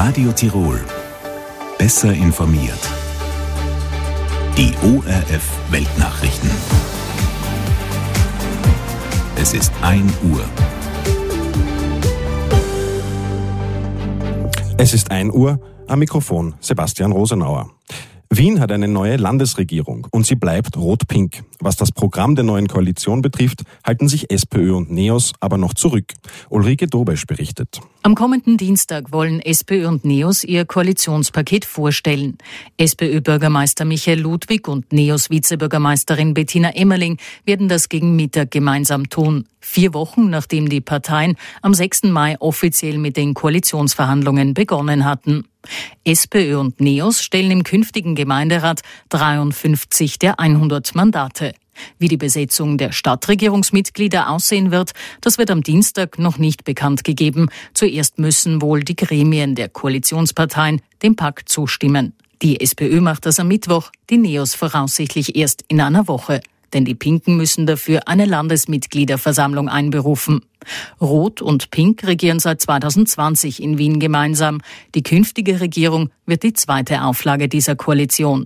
Radio Tirol. Besser informiert. Die ORF Weltnachrichten. Es ist 1 Uhr. Es ist 1 Uhr, am Mikrofon Sebastian Rosenauer. Wien hat eine neue Landesregierung und sie bleibt rot-pink. Was das Programm der neuen Koalition betrifft, halten sich SPÖ und NEOS aber noch zurück. Ulrike Dobesch berichtet. Am kommenden Dienstag wollen SPÖ und NEOS ihr Koalitionspaket vorstellen. SPÖ-Bürgermeister Michael Ludwig und NEOS-Vizebürgermeisterin Bettina Emmerling werden das gegen Mittag gemeinsam tun. 4 Wochen, nachdem die Parteien am 6. Mai offiziell mit den Koalitionsverhandlungen begonnen hatten. SPÖ und NEOS stellen im künftigen Gemeinderat 53 der 100 Mandate. Wie die Besetzung der Stadtregierungsmitglieder aussehen wird, das wird am Dienstag noch nicht bekannt gegeben. Zuerst müssen wohl die Gremien der Koalitionsparteien dem Pakt zustimmen. Die SPÖ macht das am Mittwoch, die NEOS voraussichtlich erst in einer Woche. Denn die Pinken müssen dafür eine Landesmitgliederversammlung einberufen. Rot und Pink regieren seit 2020 in Wien gemeinsam. Die künftige Regierung wird die zweite Auflage dieser Koalition.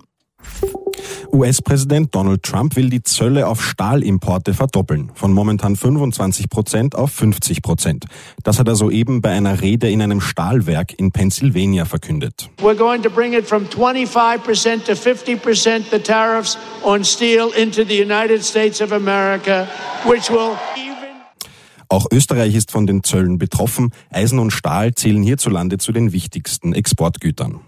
US-Präsident Donald Trump will die Zölle auf Stahlimporte verdoppeln, von momentan 25% auf 50%. Das hat er soeben bei einer Rede in einem Stahlwerk in Pennsylvania verkündet. We're going to bring it from 25% to 50% the tariffs on steel into the United States of America, which will Auch Österreich ist von den Zöllen betroffen. Eisen und Stahl zählen hierzulande zu den wichtigsten Exportgütern.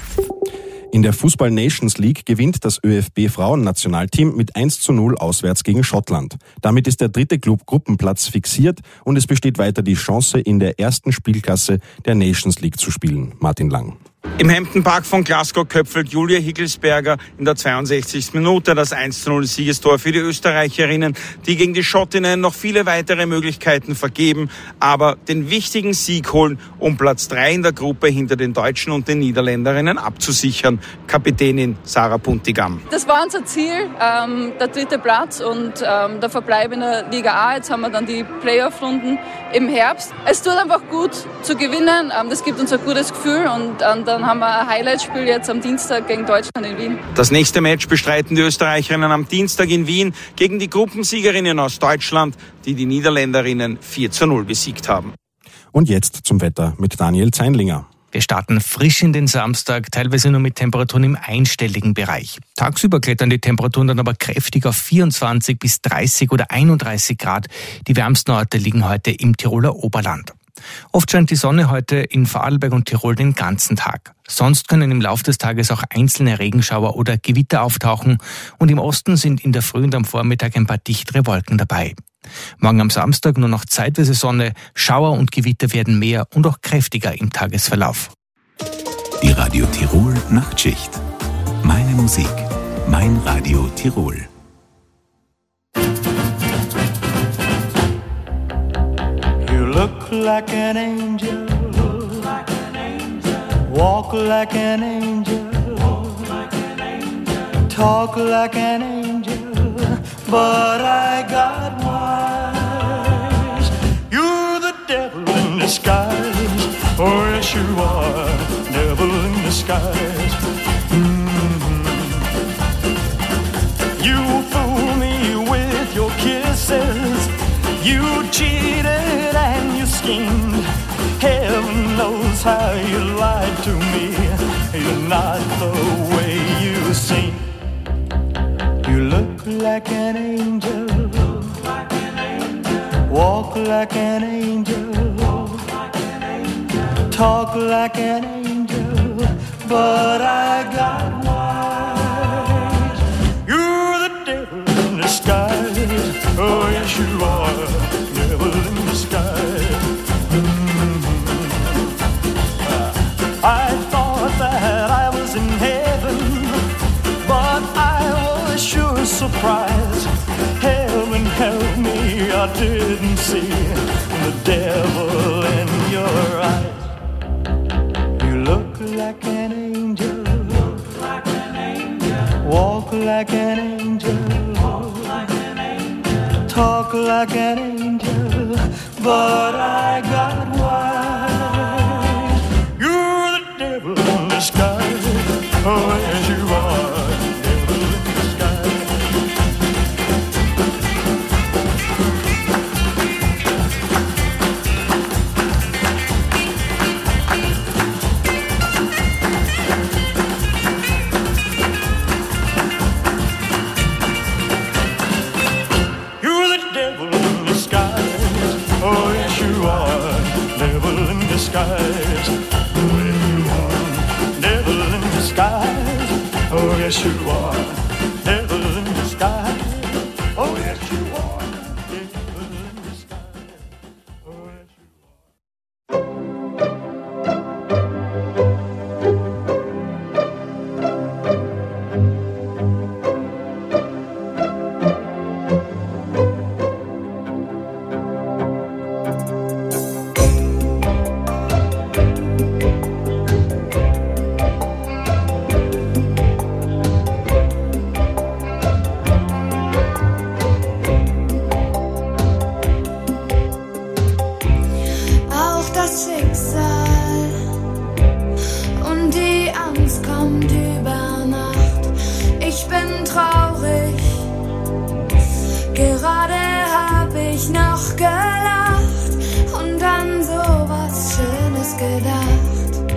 In der Fußball-Nations League gewinnt das ÖFB-Frauennationalteam mit 1:0 auswärts gegen Schottland. Damit ist der 3. Gruppenplatz fixiert und es besteht weiter die Chance, in der ersten Spielklasse der Nations League zu spielen. Martin Lang. Im Hampton Park von Glasgow köpfelt Julia Higgelsberger in der 62. Minute das 1:0-Siegestor für die Österreicherinnen, die gegen die Schottinnen noch viele weitere Möglichkeiten vergeben, aber den wichtigen Sieg holen, um Platz 3 in der Gruppe hinter den Deutschen und den Niederländerinnen abzusichern. Kapitänin Sarah Puntigam. Das war unser Ziel, der 3. Platz und der Verbleib in der Liga A. Jetzt haben wir dann die Playoff-Runden im Herbst. Es tut einfach gut zu gewinnen, das gibt uns ein gutes Gefühl und dann haben wir ein Highlight-Spiel jetzt am Dienstag gegen Deutschland in Wien. Das nächste Match bestreiten die Österreicherinnen am Dienstag in Wien gegen die Gruppensiegerinnen aus Deutschland, die die Niederländerinnen 4:0 besiegt haben. Und jetzt zum Wetter mit Daniel Zeinlinger. Wir starten frisch in den Samstag, teilweise nur mit Temperaturen im einstelligen Bereich. Tagsüber klettern die Temperaturen dann aber kräftig auf 24 bis 30 oder 31 Grad. Die wärmsten Orte liegen heute im Tiroler Oberland. Oft scheint die Sonne heute in Vorarlberg und Tirol den ganzen Tag. Sonst können im Laufe des Tages auch einzelne Regenschauer oder Gewitter auftauchen und im Osten sind in der Früh und am Vormittag ein paar dichtere Wolken dabei. Morgen am Samstag nur noch zeitweise Sonne, Schauer und Gewitter werden mehr und auch kräftiger im Tagesverlauf. Die Radio Tirol Nachtschicht. Meine Musik, mein Radio Tirol. Look like an angel, walk like an angel, talk like an angel, but I got wise. You're the devil in disguise, oh yes you are, devil in disguise. You fool me with your kisses, you cheated and you schemed. Heaven knows how you lied to me. You're not the way you seem. You look like an angel, walk like an angel, talk like an angel, but I got wise. You're the devil in disguise, oh yes you are, devil in disguise. I thought that I was in heaven, but I was sure surprised. Heaven help me, I didn't see the devil in your eyes. You look like an angel, walk like an angel, talk like an angel, but I got wise. You're the disguise. Oh, yes, you are, devil in disguise. You're the devil in disguise. Oh, yes, you are, devil in disguise. Oh, yes, you are, devil in disguise. Oh, yes, you are, devil in disguise. Oh, yes, you are, devil in disguise. Oh, yes, you are. Auch das Schicksal und die Angst kommt über Nacht. Ich bin traurig, gerade hab ich noch gelacht und an sowas Schönes gedacht.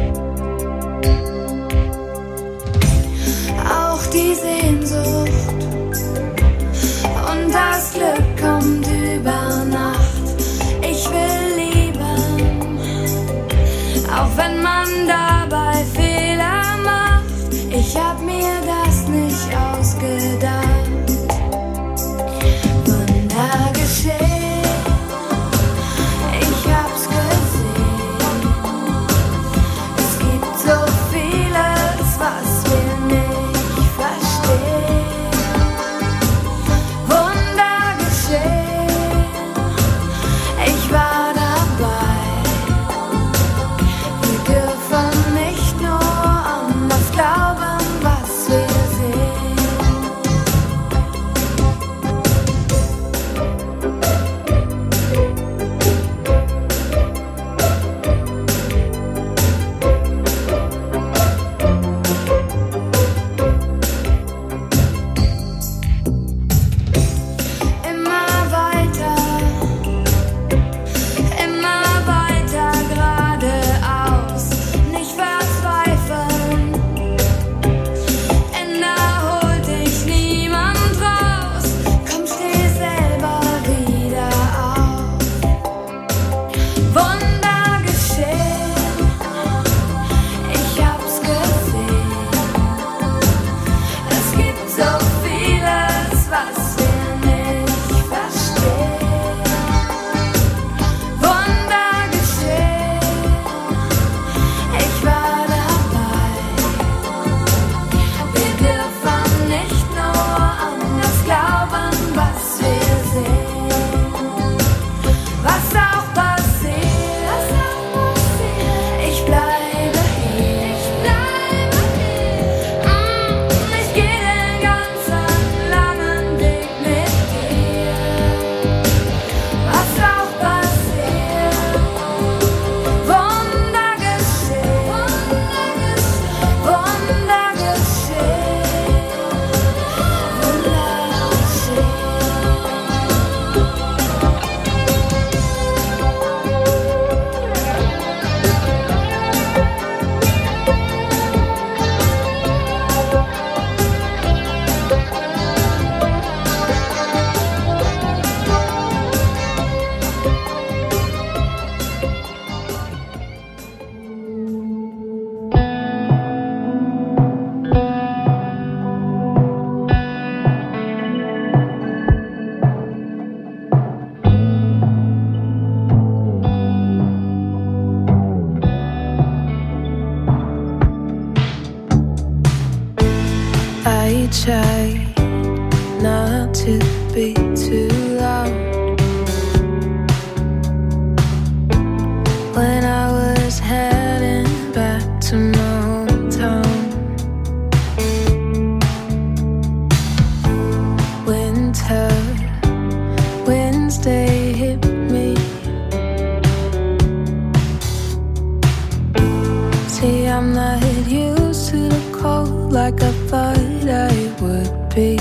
Auch die Sehnsucht und das Glück kommt über Nacht. Ich will lieben, auch wenn man dabei Fehler macht. Ich hab mir das nicht ausgedacht. Wunder geschehen, ich hab's gesehen. Es gibt so vieles, was wir nicht verstehen. Wunder geschehen, ich war dabei. Wir dürfen nicht nur an das glauben, was wir sehen. Immer weiter geradeaus, nicht verzweifeln. Da holt dich niemand raus, komm, steh selber wieder auf. Wunder geschehen, ich hab's gesehen. Es gibt so vieles, was wir nicht verstehen. Wunder geschehen, ich war dabei. Wir dürfen nicht nur an das glauben, was wir sehen. Was auch passiert, ich bleibe hier. Ich geh den ganzen langen Weg mit dir. Was auch passiert, Wunder geschehen, Wunder geschehen, Wunder geschehen. I tried not to be too loud when I was heading back to my hometown. Winter, Wednesday hit me. See, I'm not you. like I thought I would be.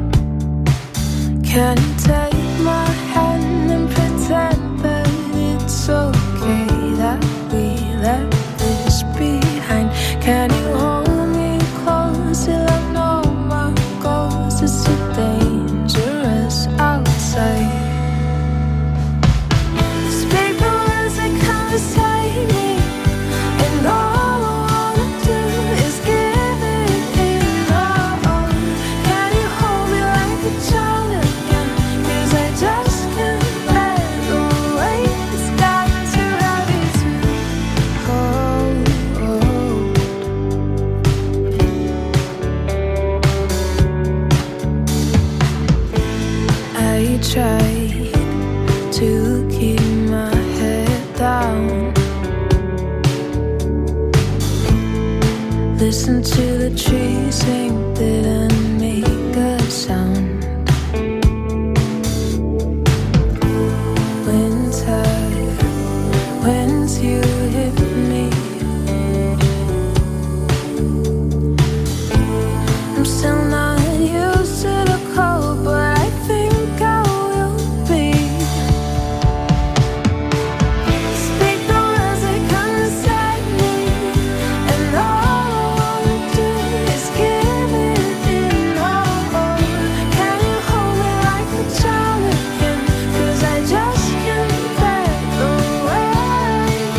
Can you take my hand and pretend that it's okay that we left this behind? Can you hold me close till I know my goals? It's so dangerous outside. These big words, they come beside me, and all I wanna do is give it in all. Can you hold me like a child again? 'Cause I just can't let the weight. It's gotten too heavy to hold. I tried to keep my head down, listen to the trees sing, didn't make a sound. Winds you hit me, I'm still not used to the cold, but I think I will be. Speak the words that come inside me, and all I wanna do is give it in all. Can you hold me like a child again? 'Cause I just can't let the weight.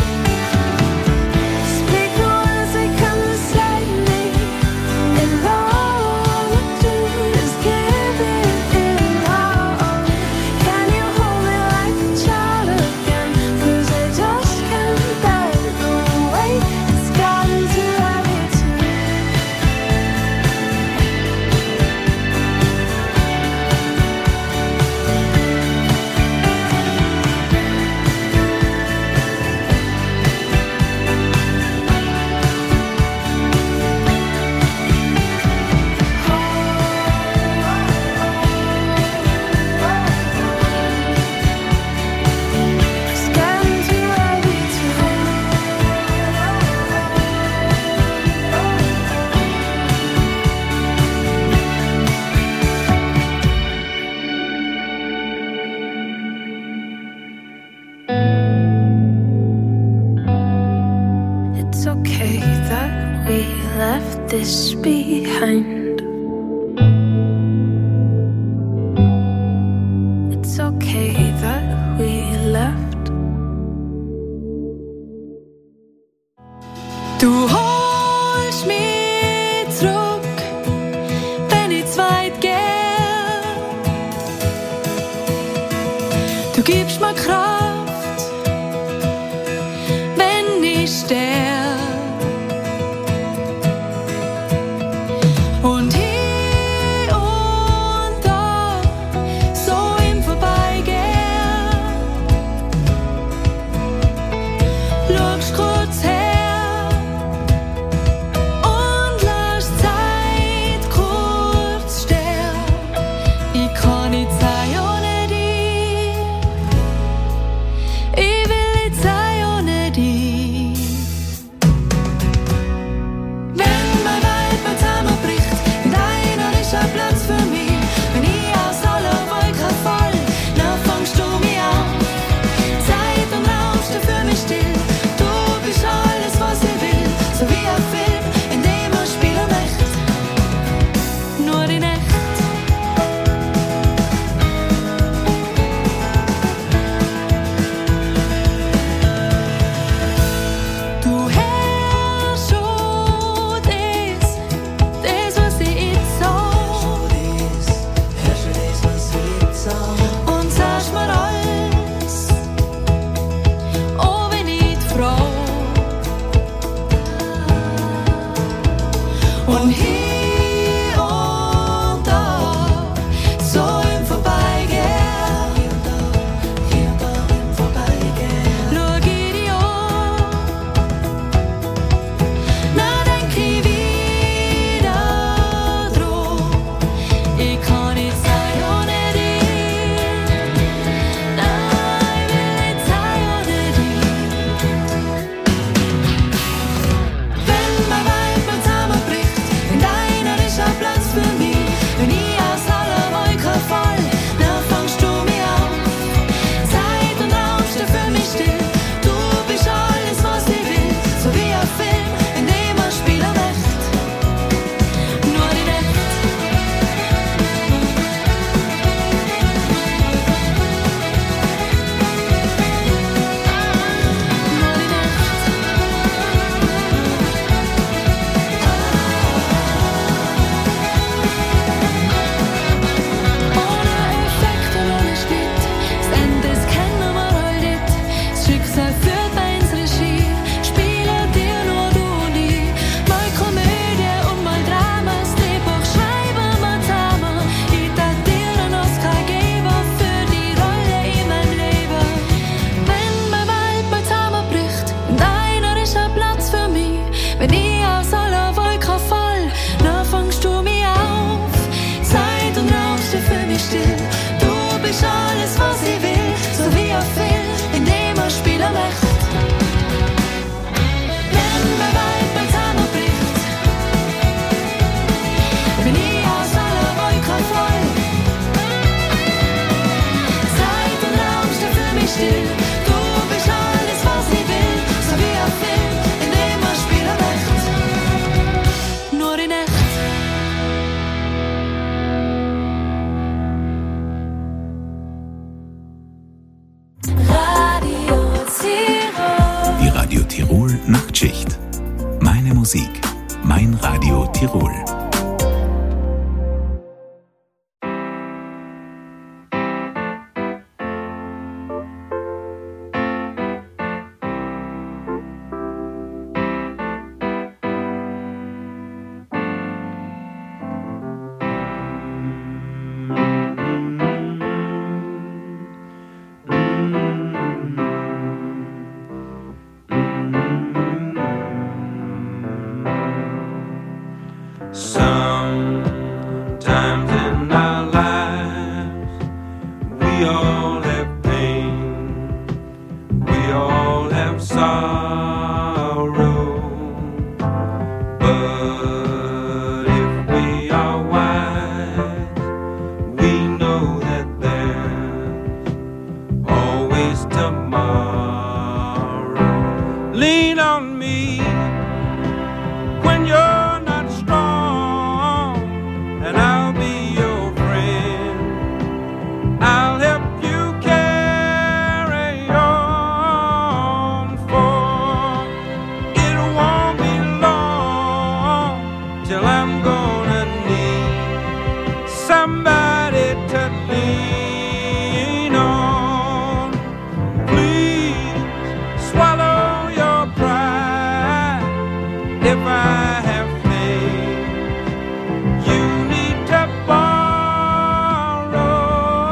Speak the words that come inside me, and all I wanna do is give it in all. Can you hold me like a child again? 'Cause I just can't let the weight. It's gotten too heavy to. It's gotten too heavy to. It's okay that we left this behind. It's okay that we left. Du holst mich zurück, wenn ich zu weit gehe. Du gibst mir Kraft, wenn ich stehe. Und hier und da, so im Vorbeigehen, still. Du bist alles, was ich will, so wie ein Film, in dem man spielen möchte. Wenn mir weit mein Zahn bricht, bin ich aus aller Wolken voll. Zeit und Raum steht für mich still. Du bist alles, was ich will, so wie ein Film, in dem man spielen möchte. Nur in echt. Die Radio Tirol Nachtschicht. Meine Musik, mein Radio Tirol. Sometimes in our lives we all have pain, we all have sorrow, but if we are wise, we know that there's always tomorrow. Lean on me when you're not strong, and I'll be your friend. I'll help you carry on, for it won't be long till I'm gonna need somebody to lean on. Please swallow your pride if I have faith. You need to borrow,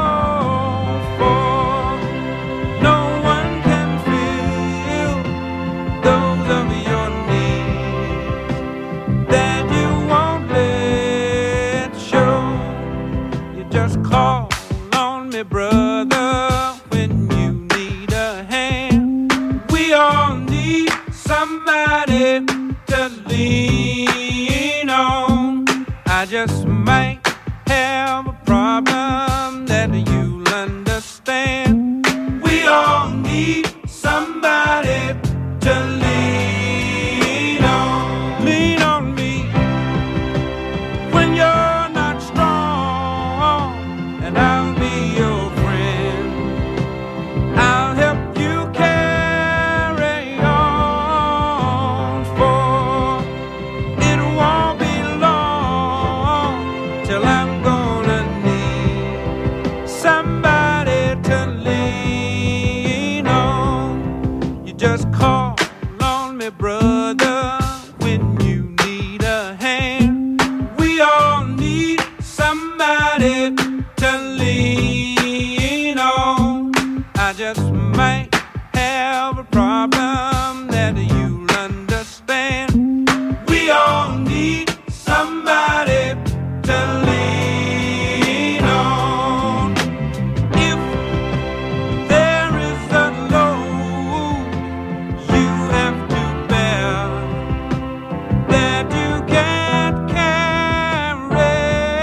for no one can fill those of your needs that you won't let show. You just call on me, brother, when you need a hand. We all need somebody to lean on. I just might have a problem that you'll understand. We all need somebody to lean on. Lean on me when you're not strong, and I'll be your friend. I'll help you carry on, for it won't be long till I'm gonna need somebody to lean on. You just call on me, brother, when you need a hand. We all need somebody to lean on. I just might have a problem that you'll understand. We all need somebody to lean on. If there is a load you have to bear that you can't carry,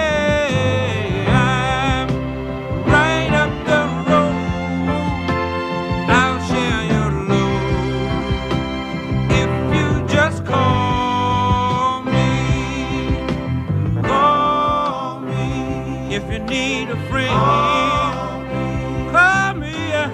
I'm right up the road. I'll share your load if you just call me. Call me if you need a friend. Call me,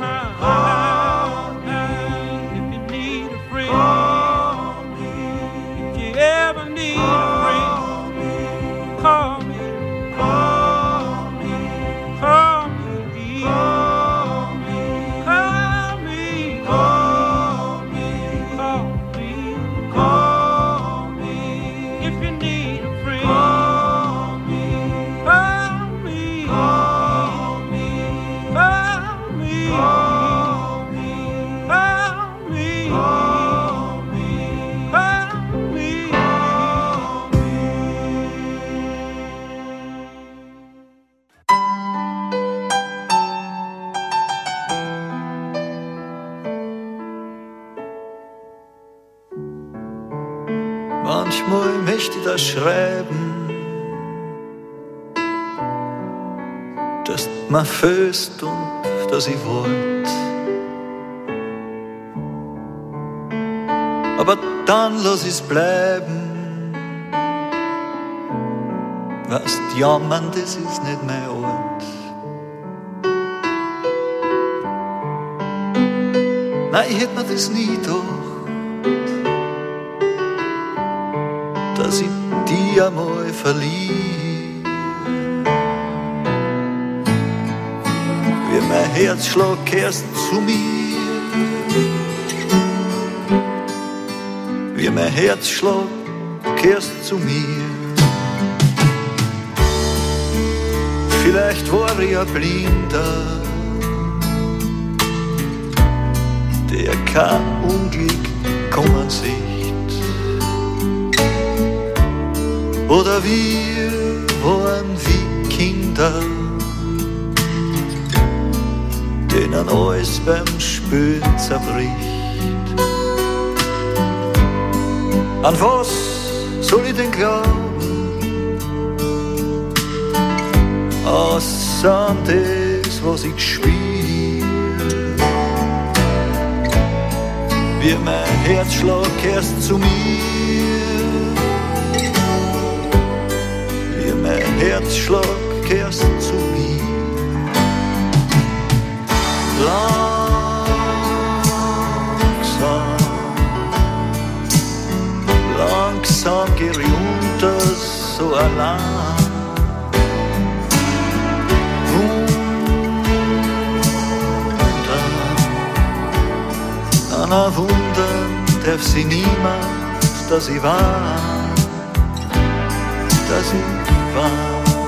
if you need a friend. If you ever need a friend, call me. Call me. Call me. Call me. Call me. Call me. Call me. Call me. If you need a friend, call me. Call me. Call me. Manchmal möchte ich das schreiben, dass du mir fehlst und dass ich wollt. Aber dann lass ich's bleiben. Weißt, jammern, das ist nicht mein Ort. Nein, ich hätt mir das nie gedacht, dass ich dich einmal verlieb. Wie mein Herzschlag kehrst zu mir, wie mein Herzschlag kehrst zu mir. Vielleicht war ich ein Blinder, der kein Unglück kommen sieht. Oder wir waren wie Kinder, denen alles beim Spülen zerbricht. An was soll ich denn glauben, außer das, was ich spiel? Wie mein Herzschlag kehrst zu mir, wie mein Herzschlag kehrst zu mir. Langsam geh ich unter, so allein. An Wundern darf sie niemand, dass ich war, dass ich war.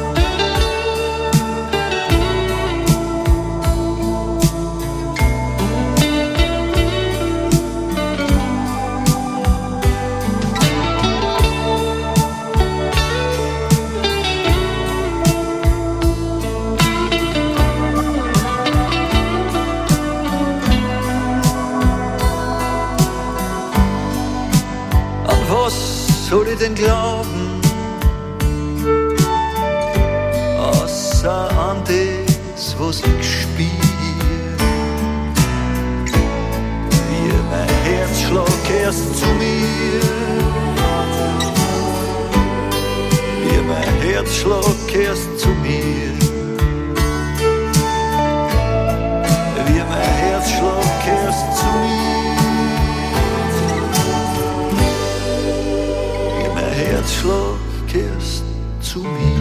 Soll ich denn glauben, außer an das, was ich spiel? Wie mein Herzschlag kehrst zu mir, wie mein Herzschlag kehrst zu mir, wie mein Herzschlag kehrst zu mir. Herzschlag kehrst zu mir.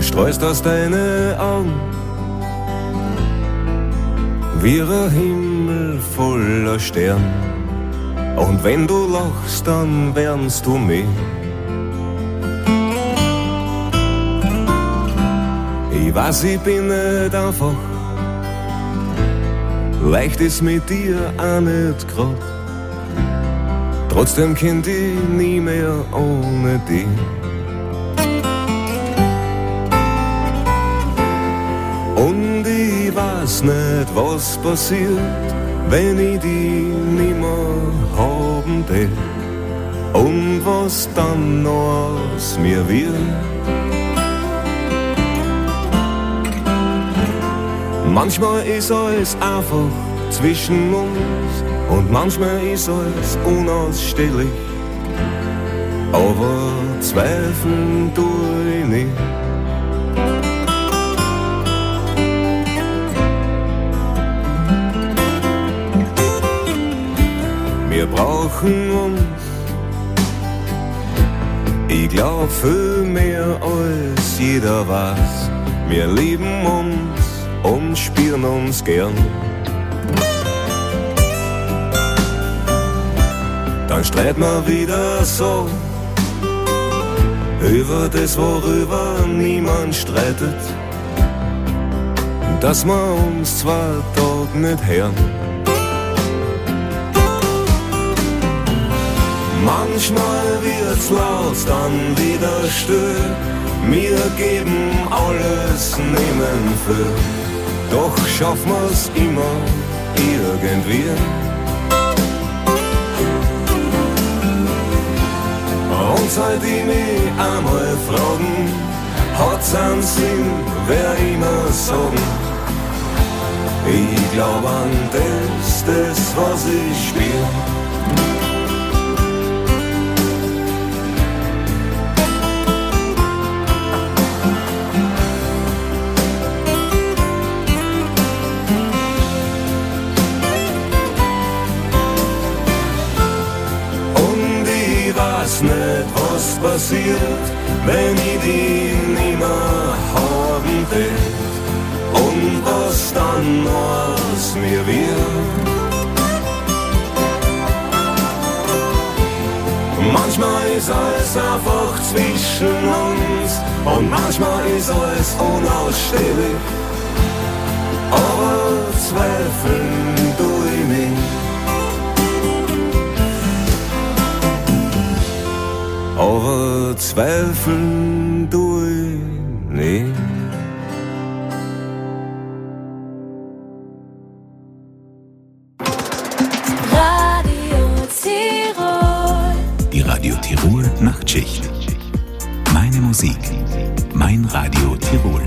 strahlst aus deinen Augen wie ein Himmel voller Stern. Und wenn du lachst, dann wärmst du mich. Ich weiß, ich bin nicht einfach, leicht ist mit dir auch nicht grad. Trotzdem kennt ich nie mehr ohne dich. Und ich weiß nicht, was passiert, wenn ich dich nimmer haben will. Und was dann noch aus mir wird. Manchmal ist alles einfach zwischen uns und manchmal ist alles unausstehlich. Aber zweifeln tue ich nicht. Wir brauchen uns, ich glaub viel mehr als jeder weiß. Wir lieben uns und spüren uns gern. Dann streiten wir wieder so über das, worüber niemand streitet, dass wir uns 2 Tage nicht hören. Manchmal wird's laut, dann wieder still. Wir geben alles, nehmen viel. Doch schaffen wir's immer irgendwie. Und seit ich mich einmal fragen, hat's einen Sinn, wer immer sagen. Ich glaub an das, was ich spür. Nicht, was passiert, wenn ich dich nimmer haben will. Und was dann aus mir wird. Manchmal ist alles einfach zwischen uns und manchmal ist alles unausstehlich. Aber zweifeln tue ich nicht. Aber zweifeln tue ich nicht. Radio Tirol. Die Radio Tirol Nachtschicht. Meine Musik, mein Radio Tirol.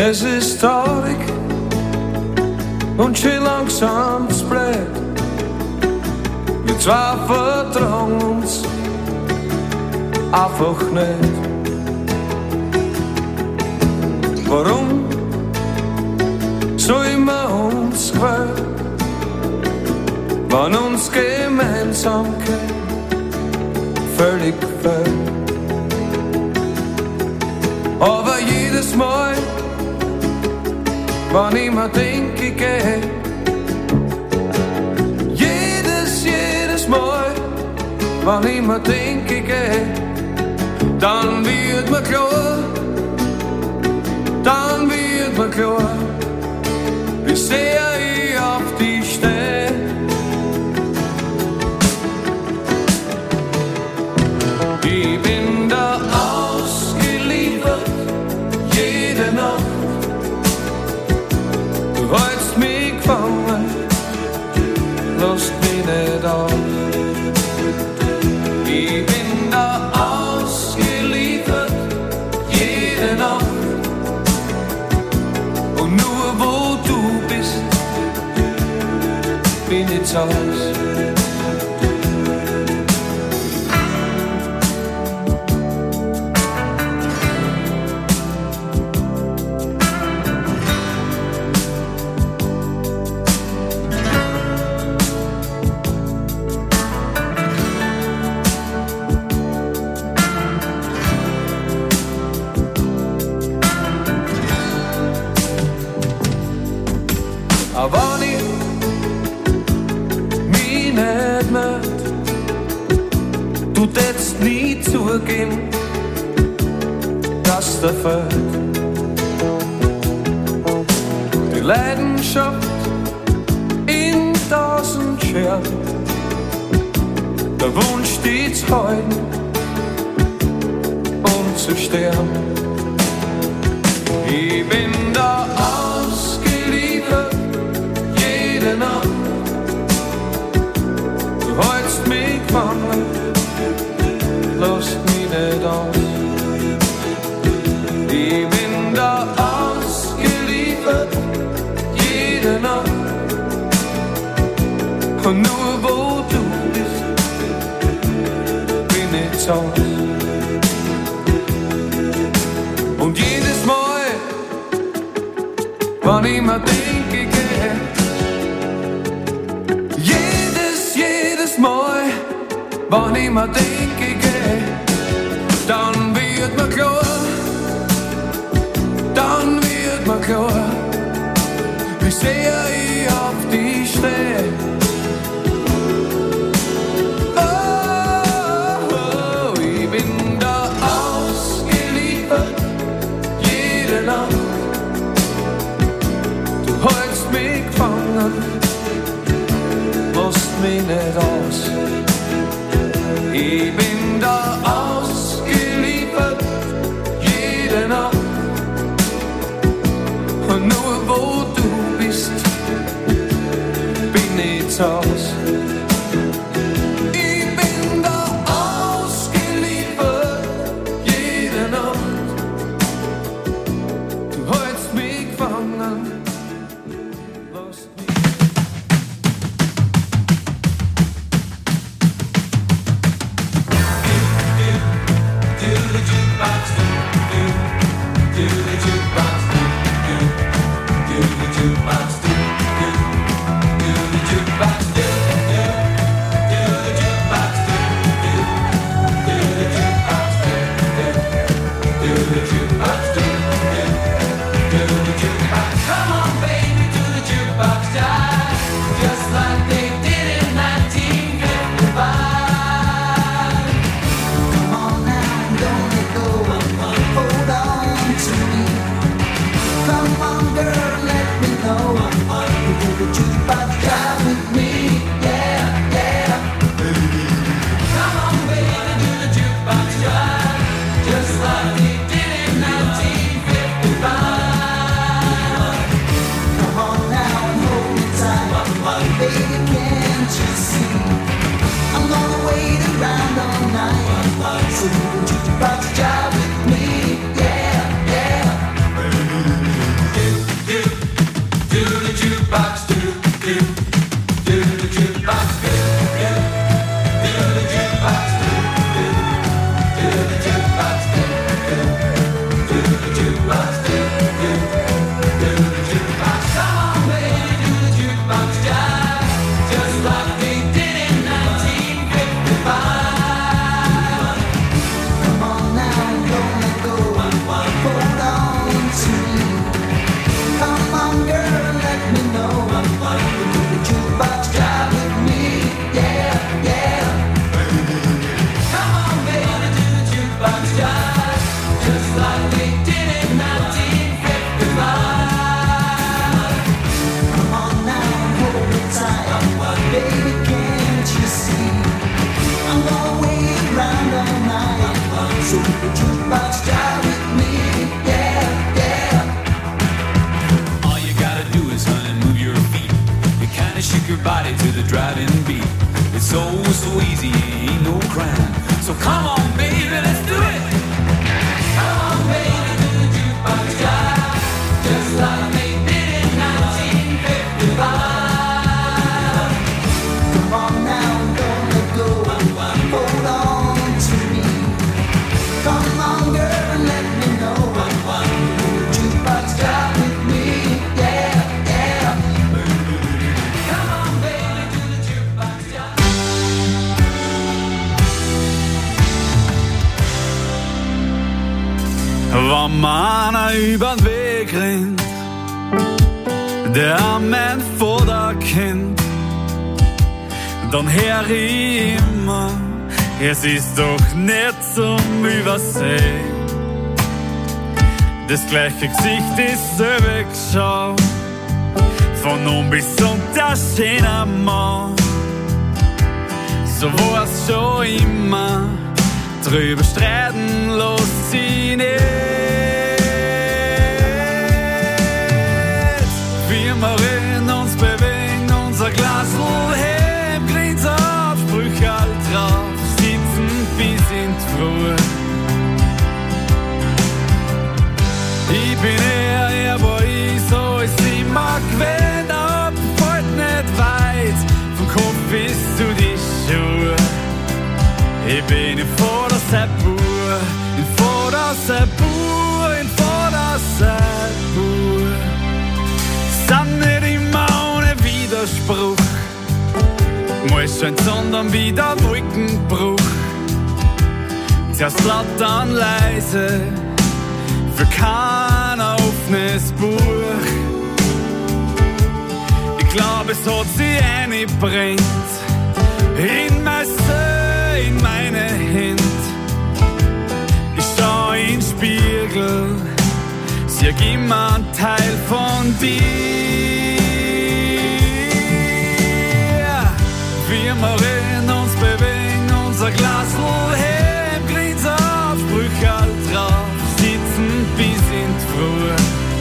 Es ist traurig und schön langsam blöd. Wir zwei vertrauen uns einfach nicht. Warum soll man uns quälen, wenn uns Gemeinsamkeit völlig fehlt? Aber jedes Mal, wenn ich mir denke, ich geh, jedes Mal, wenn ich mir denke, ich geh, dann wird mir klar, wie sehr ich auf dich steh. Ich bin da ausgeliefert, jede Nacht. Du hältst mich gefangen, lässt mich nicht auf. Ich bin da ausgeliefert, jede Nacht. Und nur wo du bist, bin ich zu Haus. Aber ich mich nicht möcht, du tätst nie zugeben, dass der fehlt. Die Leidenschaft in 1000 Scherben, der Wunsch, die zu halten und zu sterben. Ich bin da ausgeliefert, jede Nacht. Du hältst mich gefangen, lässt mich nicht aus. Ich bin da ausgeliefert, jede Nacht. Und nur wo du bist, bin ich zu Haus. Und jedes Mal, wann ich mir denke, ich geh, jedes Mal, wann ich mir denke, ich geh, dann wird mir klar, wie sehr ich auf dich steh. Oh, ich bin da ausgeliefert, jede Nacht. Du hältst mich gefangen, lässt mich nicht aus. Ich bin da ausgeliefert, jede Nacht. Und nur wo du bist, bin ich zu Haus. Ich bin da ausgeliefert, jede Nacht. Du hältst mich gefangen, lässt mich. Come on! body to the driving beat. It's so easy, ain't no crime. So come on, baby, let's do it. Come on, baby, to the jukebox jive, just like they did in 1955. Come on now, don't let go. Hold on to me. Come on, girl, and let me know. Jukebox jive with me, yeah, yeah. Come on, baby, to the jukebox jive. Wenn man einer über den Weg rennt, der mein Vater kennt, dann hör ich immer, es ist doch nicht zum Übersehen. Das gleiche Gesicht ist selber geschaut, von oben bis unter schöner Mann. So war's schon immer, drüber streiten los sie nicht. Wir machen uns bewegen, unser Glasl heben, Grins auf, Sprüche all drauf, sitzen bis in die Früh. Ich bin eher, wo ich so ist immer gewähnt, ab heute nicht weit, vom Kopf bis zu die Schuhe. Ich bin in Vorderseppur, in Vorderseppur, in Vorderseppur. Sind nicht immer ohne Widerspruch, mal schön, sondern wieder Wolkenbruch. Zuerst laut, dann leise, für kein offenes Buch. Ich glaube, es hat sie eingebrennt in mein Seele, in meine Hände. Ich schau in den Spiegel, sieh immer ein Teil von dir. Wir machen uns bewegen, unser Glasl heben, Grins auf, Sprüche all drauf, sitzen bis in die Früh.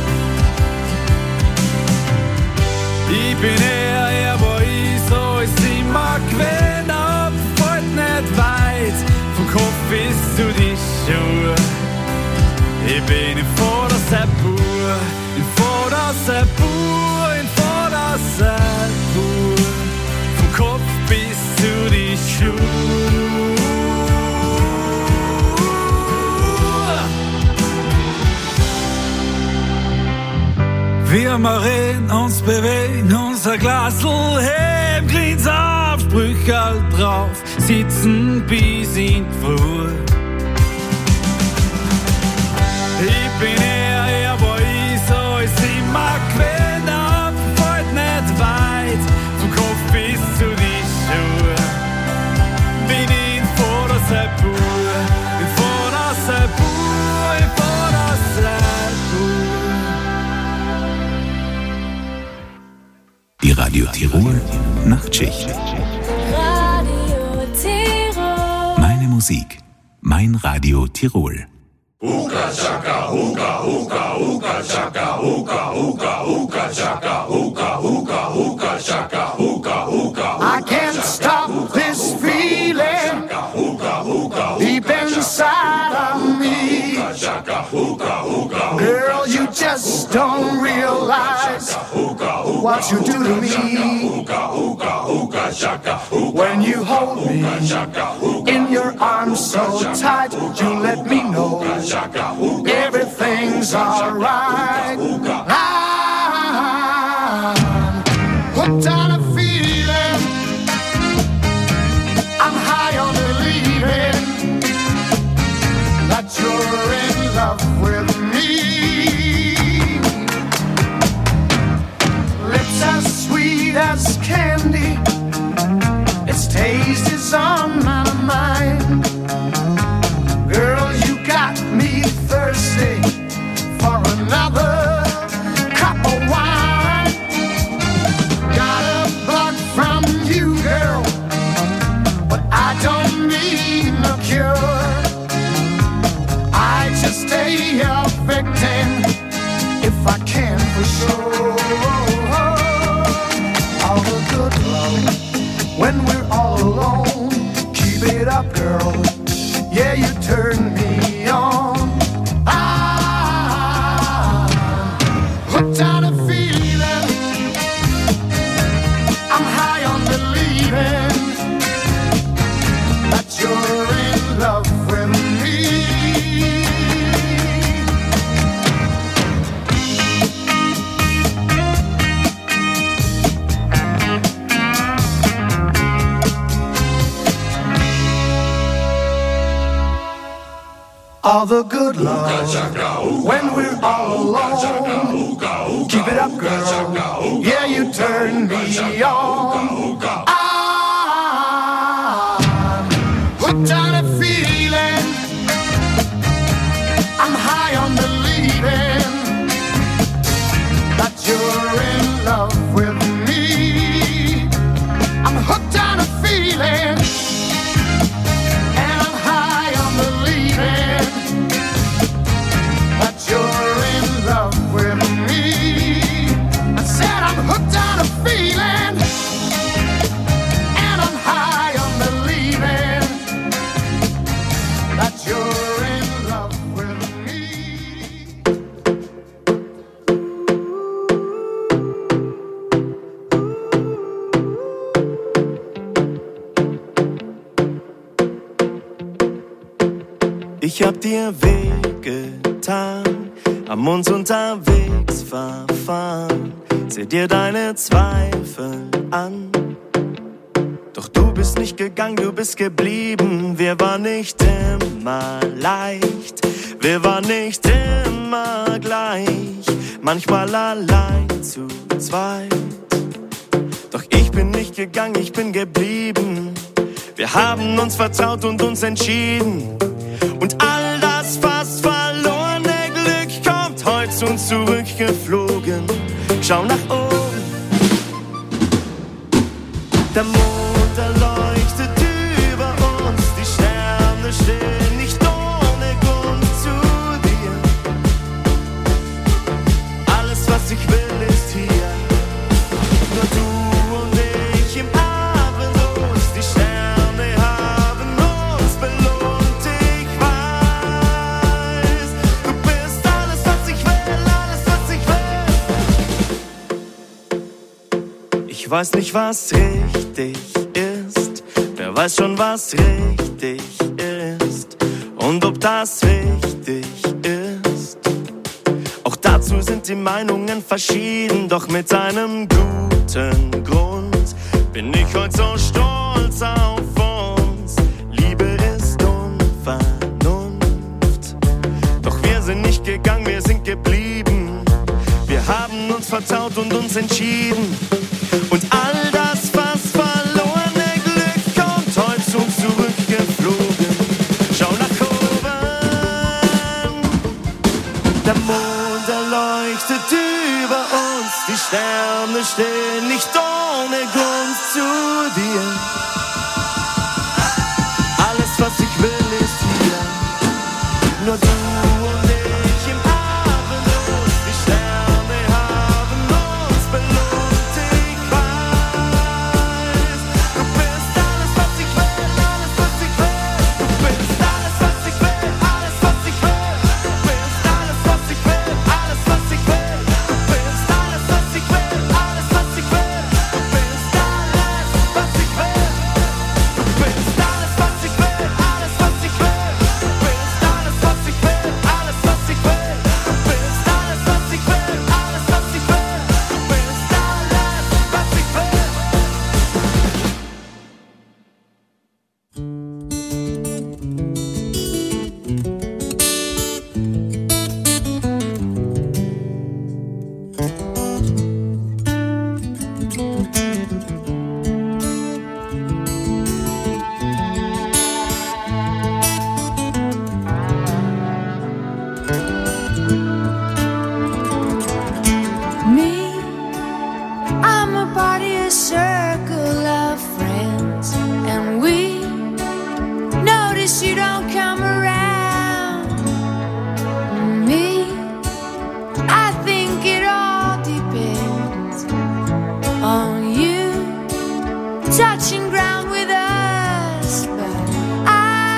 Ich bin eher, wo ich so ist immer gewähnt, ab heute nicht weit, vom Kopf bis zu die Schuhe. Ich bin in Vorderseppur, in Vorderseppur, in Vorderseppur, vom Kopf bis zu die Schuhe. Wir machen uns bewegen, unser Glasl heben, Grins auf, Sprüche all drauf, sitzen bis in die Früh. Ich bin eher, wo ich so ist immer gewähnt, ab heute nicht weit, vom Kopf bis zu die Schuhe. Bin in Vorderseppur, in Vorderseppur, in Vorderseppur. Die Radio Tirol Nachtschicht. Radio Tirol. Meine Musik, mein Radio Tirol. Hookah chaka, hookah, hookah, hookah chaka, hookah, hookah, hookah chaka, hookah, hookah, hookah chaka, hookah, hookah. I can't stop this feeling deep inside of me. Girl, you just don't realize what you do to me. When you hold me in your arms so tight, you let me know everything's alright. I'm hooked on a feeling, I'm high on believing that you're in love with me. Lips as sweet as candy, its taste is on my mind. Girl, you got me thirsty for another cup of wine. Got a bug from you, girl, but I don't need no cure. I just stay your victim if I can for sure. All the good love girl. Yeah, you turn me on. I'm hooked on a feeling. I'm high on believing that you're in love with me. All the good love when we're all alone. Keep it up, girl. Yeah, you turn me on. I'm hooked on a feeling. I'm high on believing that you're in love with me. I'm hooked on a feeling. You're in love with me. I said I'm hooked on a feeling, and I'm high on believing that you're in love with me. Ich hab dir wehgetan, haben uns unterwegs verfahren. Seh dir deine Zweifel an. Doch du bist nicht gegangen, du bist geblieben. Wir waren nicht immer leicht, wir waren nicht immer gleich. Manchmal allein zu zweit. Doch ich bin nicht gegangen, ich bin geblieben. Wir haben uns vertraut und uns entschieden. Und all das fast verlorene Glück kommt heute zu uns zurückgeflogen. Schau nach oben. Der Mond erleuchtet über uns. Die Sterne stehen nicht ohne Grund zu dir. Alles, was ich will, ist hier. Nur du und ich im Abendrot. Die Sterne haben uns belohnt. Ich weiß, du bist alles, was ich will, alles, was ich will. Ich weiß nicht, was richtig ist. Wer weiß schon, was richtig ist. Und ob das wichtig ist. Auch dazu sind die Meinungen verschieden. Doch mit einem guten Grund bin ich heute so stolz auf uns. Liebe ist Unvernunft. Doch wir sind nicht gegangen, wir sind geblieben. Wir haben uns vertraut und uns entschieden. Und all das fast verlorene Glück kommt heute zu uns zurückgeflogen. Schau nach oben. Der Mond erleuchtet über uns. Die Sterne stehen nicht ohne Grund zu dir. Alles, was ich will, ist hier. Nur du und ich im Abendrot. Die Sterne haben uns belohnt. Ich weiß, du bist alles, was ich will, alles, was ich will. Du bist alles, was ich will, alles, was ich will. Du bist alles, was ich will, alles, was ich will. Du bist alles, was ich will, alles, was ich will. Du bist alles, was ich will. Du bist alles, was ich will, alles, was ich will. Du bist alles, was ich will, alles, was ich will. Du bist alles, was ich will, alles, was ich will. Du bist alles, was ich will. Me, I'm a part of your circle of friends, and we notice you don't come around. Me, I think it all depends on you touching ground with us, but I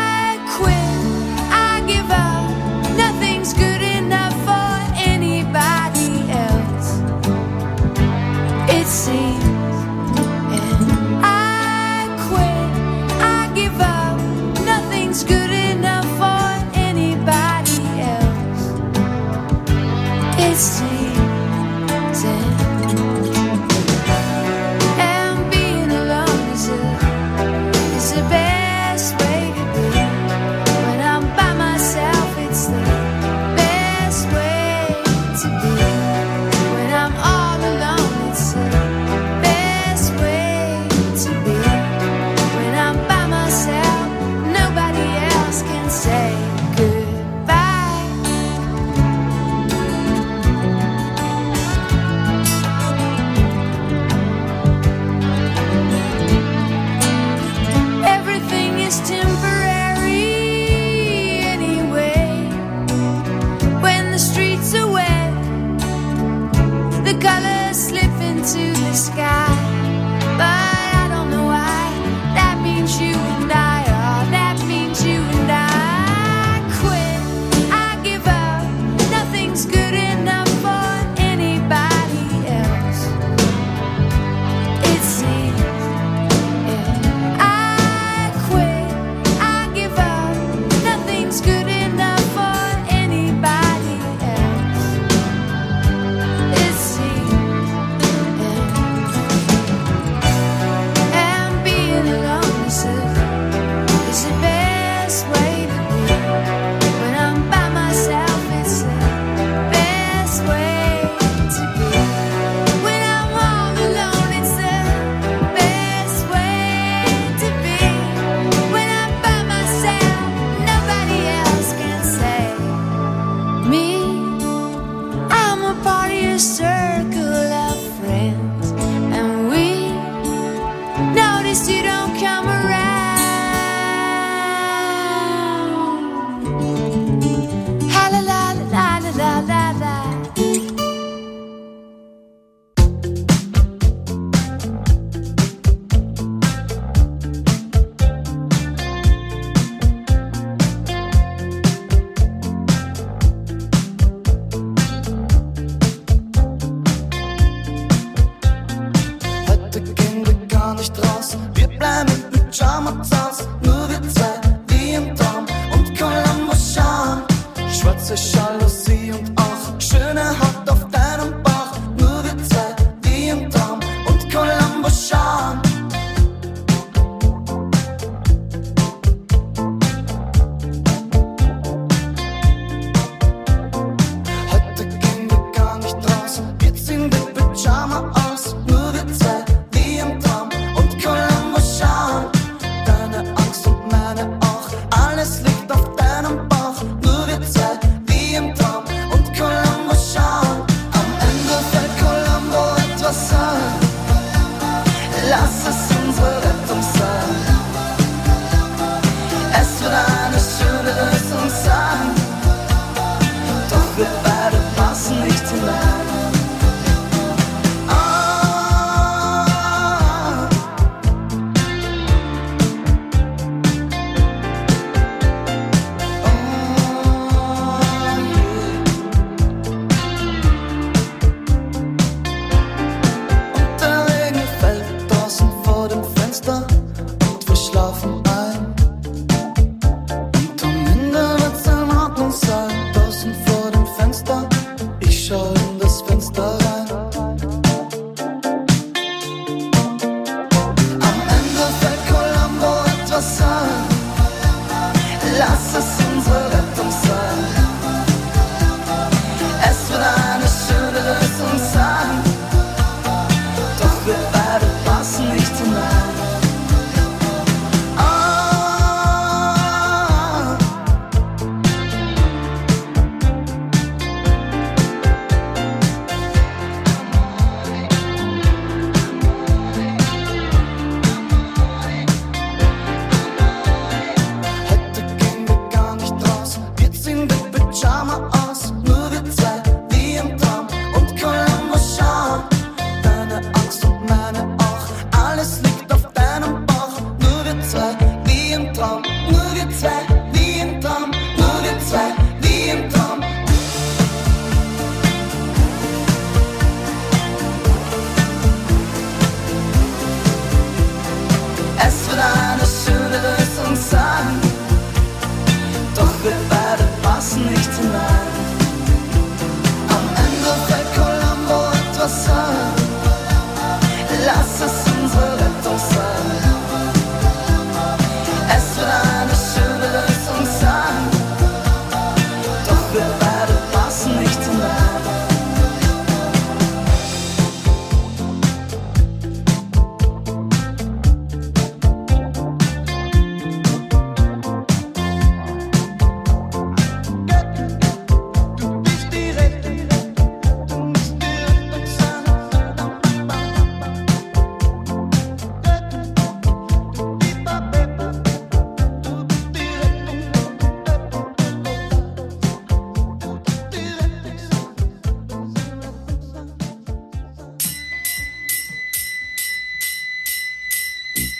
the sky. But I don't know why. That means you and I. Oh, that means you and I quit. I give up. Nothing's good enough for anybody else. It seems. Yeah. I quit. I give up. Nothing's good enough for anybody else. It seems. And being alone is the best way to be. When I'm by myself, it's the best way to be. When I'm all alone, it's the best way to be. When I'm by myself, nobody else can save me. I'm a part of your circle of friends, and we noticed you don't come around. Ha la la la la la la la. Heute gehen wir gar nicht raus. Wir bleiben im Pyjama zu Haus. Nur wir zwei, wie im Traum. Und Columbo schauen. Schwarze Jalousie und auch schöne Haut auf deinem Bauch. Nur wir zwei, wie im Traum. Und Columbo schauen. Heute gehen wir gar nicht raus. Wir ziehen den Pyjama aus. Nur wir zwei, wie im Traum. Und Columbo schauen. Deine Angst und meine auch. Alles liegt auf deinem Bauch. Nur wir zwei, wie im Traum. Und Columbo schauen. Am Ende fällt Columbo etwas ein. Lass es unsere Rettung sein. Es wird eine schöne Lösung sein. Doch wir beide passen nicht hinein. Ah,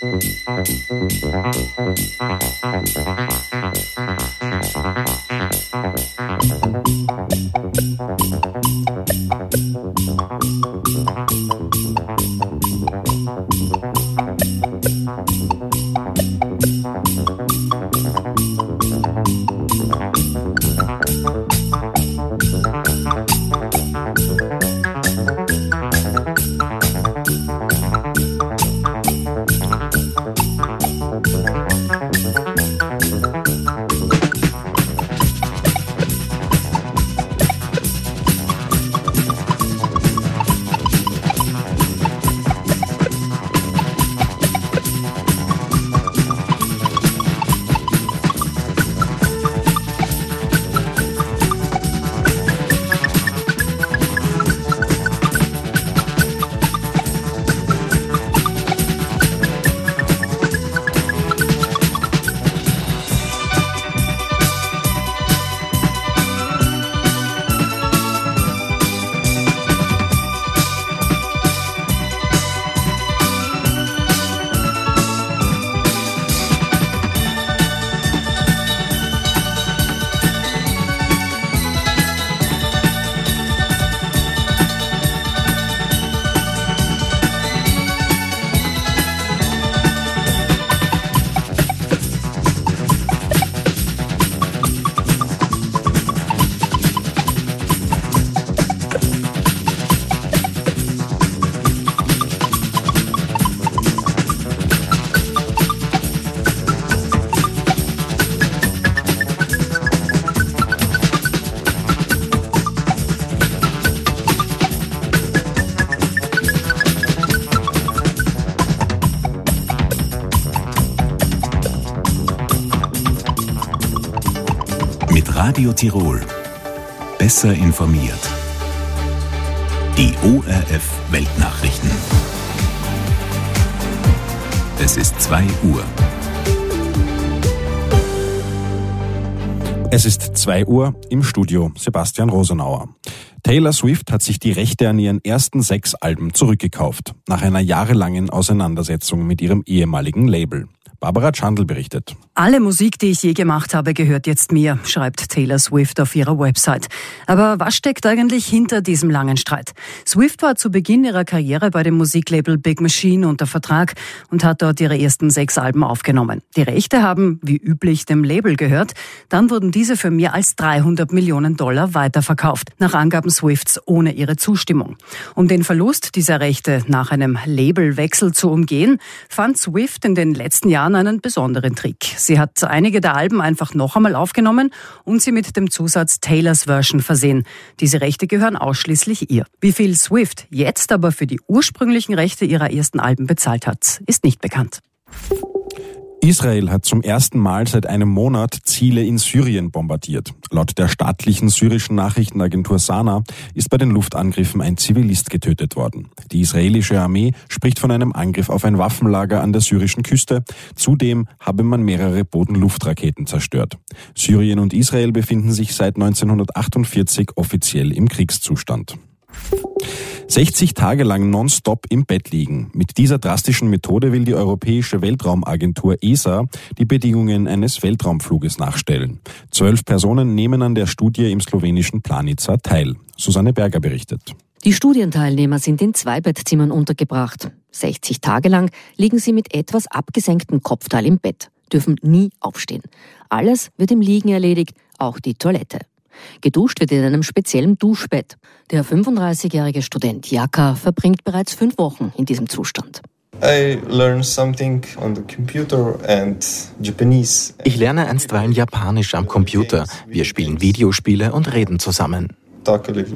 Mit Radio Tirol. Besser informiert. Die ORF Weltnachrichten. Es ist 2 Uhr. Es ist 2 Uhr, im Studio Sebastian Rosenauer. Taylor Swift hat sich die Rechte an ihren ersten 6 Alben zurückgekauft, nach einer jahrelangen Auseinandersetzung mit ihrem ehemaligen Label. Barbara Chandl berichtet. Alle Musik, die ich je gemacht habe, gehört jetzt mir, schreibt Taylor Swift auf ihrer Website. Aber was steckt eigentlich hinter diesem langen Streit? Swift war zu Beginn ihrer Karriere bei dem Musiklabel Big Machine unter Vertrag und hat dort ihre ersten 6 Alben aufgenommen. Die Rechte haben, wie üblich, dem Label gehört. Dann wurden diese für mehr als $300 Millionen weiterverkauft, nach Angaben Swifts ohne ihre Zustimmung. Um den Verlust dieser Rechte nach einem Labelwechsel zu umgehen, fand Swift in den letzten Jahren einen besonderen Trick. Sie hat einige der Alben einfach noch einmal aufgenommen und sie mit dem Zusatz Taylor's Version versehen. Diese Rechte gehören ausschließlich ihr. Wie viel Swift jetzt aber für die ursprünglichen Rechte ihrer ersten Alben bezahlt hat, ist nicht bekannt. Israel hat zum ersten Mal seit einem Monat Ziele in Syrien bombardiert. Laut der staatlichen syrischen Nachrichtenagentur Sana ist bei den Luftangriffen ein Zivilist getötet worden. Die israelische Armee spricht von einem Angriff auf ein Waffenlager an der syrischen Küste. Zudem habe man mehrere Boden-Luft-Raketen zerstört. Syrien und Israel befinden sich seit 1948 offiziell im Kriegszustand. 60 Tage lang nonstop im Bett liegen. Mit dieser drastischen Methode will die Europäische Weltraumagentur ESA die Bedingungen eines Weltraumfluges nachstellen. 12 Personen nehmen an der Studie im slowenischen Planica teil. Susanne Berger berichtet. Die Studienteilnehmer sind in 2 Bettzimmern untergebracht. 60 Tage lang liegen sie mit etwas abgesenktem Kopfteil im Bett, dürfen nie aufstehen. Alles wird im Liegen erledigt, auch die Toilette. Geduscht wird in einem speziellen Duschbett. Der 35-jährige Student Jaka verbringt bereits 5 Wochen in diesem Zustand. Ich lerne einstweilen Japanisch am Computer. Wir spielen Videospiele und reden zusammen.